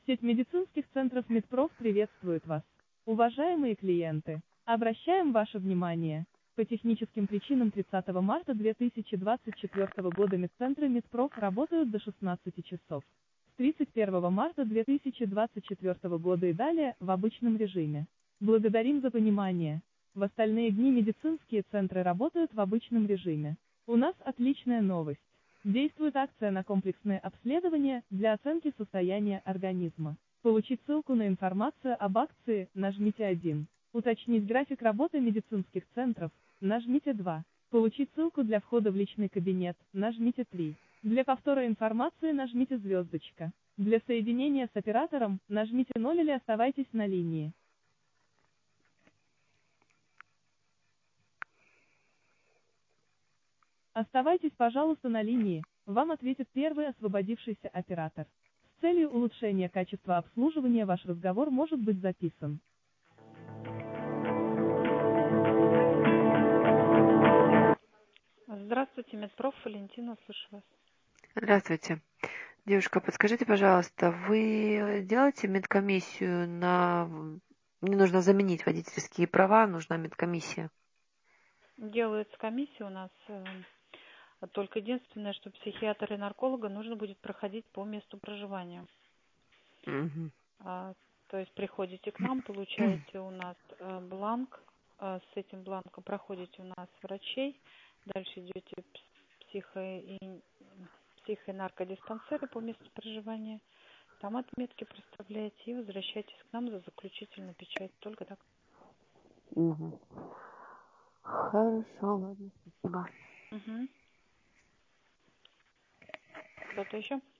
Сеть медицинских центров Медпроф приветствует вас. Уважаемые клиенты, обращаем ваше внимание. По техническим причинам 30 марта 2024 года медцентры Медпроф работают до 16 часов. С 31 марта 2024 года и далее в обычном режиме. Благодарим за понимание. В остальные дни медицинские центры работают в обычном режиме. У нас отличная новость. Действует акция на комплексное обследование для оценки состояния организма. Получить ссылку на информацию об акции, нажмите 1. Уточнить график работы медицинских центров, нажмите 2. Получить ссылку для входа в личный кабинет, нажмите 3. Для повтора информации нажмите звездочка. Для соединения с оператором, нажмите 0 или оставайтесь на линии. Оставайтесь, пожалуйста, на линии, вам ответит первый освободившийся оператор. С целью улучшения качества обслуживания ваш разговор может быть записан. Здравствуйте, Медпроф, Валентина, слышу вас. Здравствуйте. Девушка, подскажите, пожалуйста, вы делаете медкомиссию на... Мне нужно заменить водительские права, нужна медкомиссия. Делается комиссия у нас, только единственное, что психиатра и нарколога нужно будет проходить по месту проживания. Угу. То есть приходите к нам, получаете у нас бланк, с этим бланком проходите у нас врачей, дальше идете в психо- и наркодиспансеры по месту проживания, там отметки проставляете и возвращайтесь к нам за заключительную печать. Только так. Угу. Хорошо, ладно, спасибо. Угу. Что-то еще?